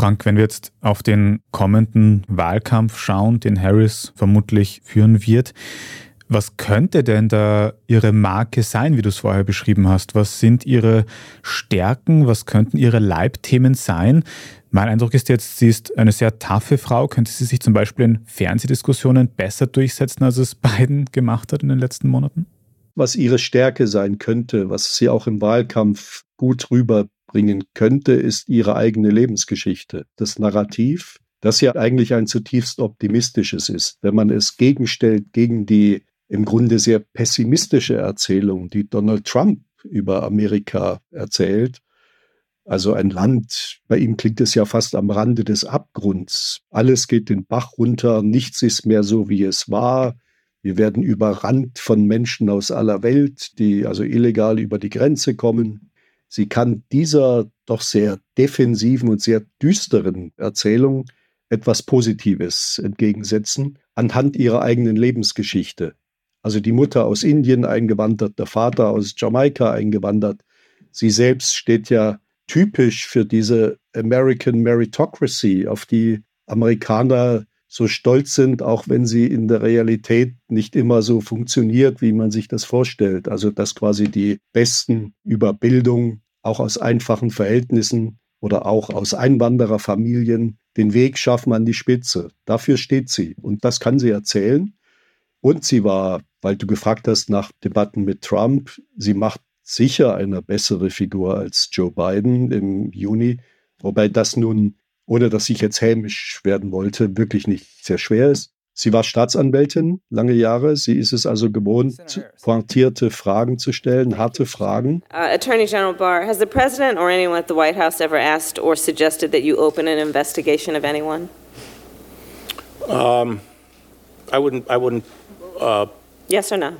Frank, wenn wir jetzt auf den kommenden Wahlkampf schauen, den Harris vermutlich führen wird, was könnte denn da Ihre Marke sein, wie du es vorher beschrieben hast? Was sind Ihre Stärken? Was könnten Ihre Leitthemen sein? Mein Eindruck ist jetzt, sie ist eine sehr taffe Frau. Könnte sie sich zum Beispiel in Fernsehdiskussionen besser durchsetzen, als es Biden gemacht hat in den letzten Monaten? Was ihre Stärke sein könnte, was sie auch im Wahlkampf gut rüberbringen könnte, ist ihre eigene Lebensgeschichte. Das Narrativ, das ja eigentlich ein zutiefst optimistisches ist. Wenn man es gegenstellt gegen die im Grunde sehr pessimistische Erzählung, die Donald Trump über Amerika erzählt. Also ein Land, bei ihm klingt es ja fast am Rande des Abgrunds. Alles geht den Bach runter, nichts ist mehr so, wie es war. Wir werden überrannt von Menschen aus aller Welt, die also illegal über die Grenze kommen. Sie kann dieser doch sehr defensiven und sehr düsteren Erzählung etwas Positives entgegensetzen, anhand ihrer eigenen Lebensgeschichte. Also die Mutter aus Indien eingewandert, der Vater aus Jamaika eingewandert. Sie selbst steht ja typisch für diese American Meritocracy, auf die Amerikaner so stolz sind, auch wenn sie in der Realität nicht immer so funktioniert, wie man sich das vorstellt. Also dass quasi die Besten über Bildung, auch aus einfachen Verhältnissen oder auch aus Einwandererfamilien, den Weg schaffen an die Spitze. Dafür steht sie und das kann sie erzählen. Und sie war, weil du gefragt hast nach Debatten mit Trump, sie macht sicher eine bessere Figur als Joe Biden im Juni, wobei das nun, ohne dass ich jetzt hämisch werden wollte, wirklich nicht sehr schwer ist. Sie war Staatsanwältin lange Jahre. Sie ist es also gewohnt, pointierte Fragen zu stellen, harte Fragen. Attorney General Barr, has the President or anyone at the White House ever asked or suggested that you open an investigation of anyone? I wouldn't. Yes or no?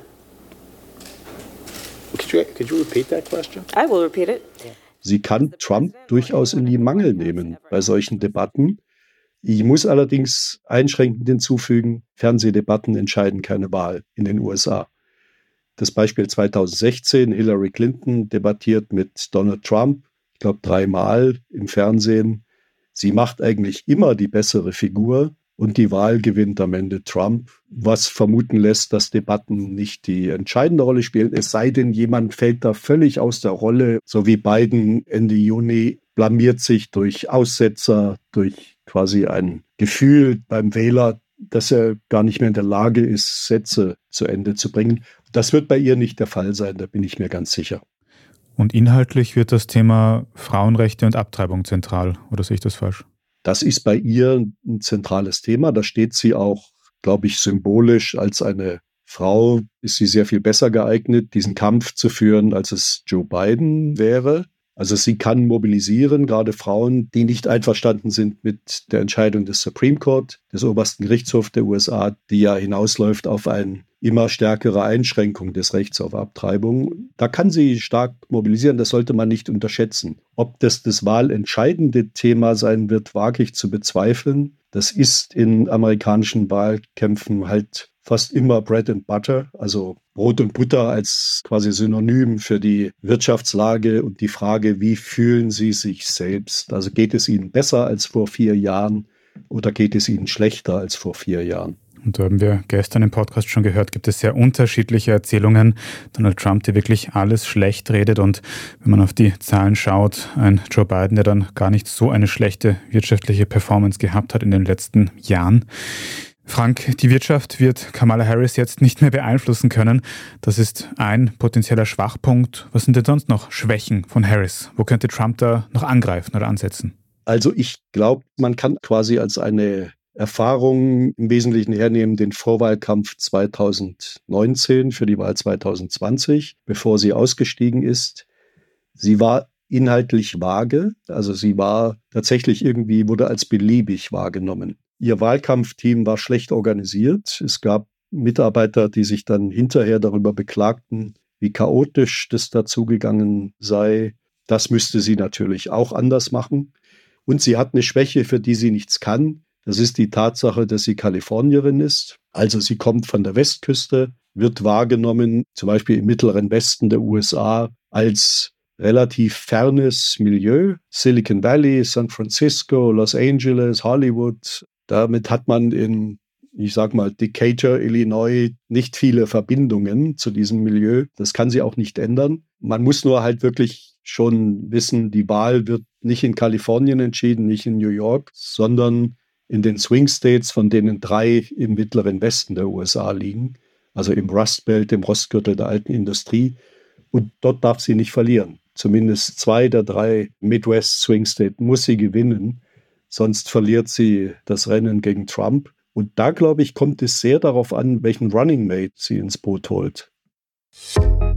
Could you repeat that question? I will repeat it. Sie kann Trump durchaus in die Mangel nehmen bei solchen Debatten. Ich muss allerdings einschränkend hinzufügen, Fernsehdebatten entscheiden keine Wahl in den USA. Das Beispiel 2016, Hillary Clinton debattiert mit Donald Trump, ich glaube 3-mal im Fernsehen. Sie macht eigentlich immer die bessere Figur. Und die Wahl gewinnt am Ende Trump, was vermuten lässt, dass Debatten nicht die entscheidende Rolle spielen. Es sei denn, jemand fällt da völlig aus der Rolle, so wie Biden Ende Juni, blamiert sich durch Aussetzer, durch quasi ein Gefühl beim Wähler, dass er gar nicht mehr in der Lage ist, Sätze zu Ende zu bringen. Das wird bei ihr nicht der Fall sein, da bin ich mir ganz sicher. Und inhaltlich wird das Thema Frauenrechte und Abtreibung zentral, oder sehe ich das falsch? Das ist bei ihr ein zentrales Thema. Da steht sie auch, glaube ich, symbolisch als eine Frau, ist sie sehr viel besser geeignet, diesen Kampf zu führen, als es Joe Biden wäre. Also sie kann mobilisieren, gerade Frauen, die nicht einverstanden sind mit der Entscheidung des Supreme Court, des obersten Gerichtshofs der USA, die ja hinausläuft auf eine immer stärkere Einschränkung des Rechts auf Abtreibung. Da kann sie stark mobilisieren, das sollte man nicht unterschätzen. Ob das wahlentscheidende Thema sein wird, wage ich zu bezweifeln. Das ist in amerikanischen Wahlkämpfen halt fast immer Bread and Butter, also Brot und Butter als quasi Synonym für die Wirtschaftslage und die Frage, wie fühlen Sie sich selbst? Also geht es Ihnen besser als vor 4 Jahren oder geht es Ihnen schlechter als vor 4 Jahren? Und da haben wir gestern im Podcast schon gehört, gibt es sehr unterschiedliche Erzählungen. Donald Trump, der wirklich alles schlecht redet, und wenn man auf die Zahlen schaut, ein Joe Biden, der dann gar nicht so eine schlechte wirtschaftliche Performance gehabt hat in den letzten Jahren. Frank, die Wirtschaft wird Kamala Harris jetzt nicht mehr beeinflussen können. Das ist ein potenzieller Schwachpunkt. Was sind denn sonst noch Schwächen von Harris? Wo könnte Trump da noch angreifen oder ansetzen? Also ich glaube, man kann quasi als eine Erfahrung im Wesentlichen hernehmen, den Vorwahlkampf 2019 für die Wahl 2020, bevor sie ausgestiegen ist. Sie war inhaltlich vage, also sie war tatsächlich irgendwie, wurde als beliebig wahrgenommen. Ihr Wahlkampfteam war schlecht organisiert. Es gab Mitarbeiter, die sich dann hinterher darüber beklagten, wie chaotisch das dazugegangen sei. Das müsste sie natürlich auch anders machen. Und sie hat eine Schwäche, für die sie nichts kann. Das ist die Tatsache, dass sie Kalifornierin ist. Also sie kommt von der Westküste, wird wahrgenommen, zum Beispiel im mittleren Westen der USA, als relativ fernes Milieu. Silicon Valley, San Francisco, Los Angeles, Hollywood. Damit hat man in, ich sag mal, Decatur, Illinois, nicht viele Verbindungen zu diesem Milieu. Das kann sie auch nicht ändern. Man muss nur halt wirklich schon wissen, die Wahl wird nicht in Kalifornien entschieden, nicht in New York, sondern in den Swing States, von denen 3 im mittleren Westen der USA liegen, also im Rust Belt, im Rostgürtel der alten Industrie. Und dort darf sie nicht verlieren. Zumindest 2 der 3 Midwest Swing States muss sie gewinnen, sonst verliert sie das Rennen gegen Trump. Und da, glaube ich, kommt es sehr darauf an, welchen Running Mate sie ins Boot holt.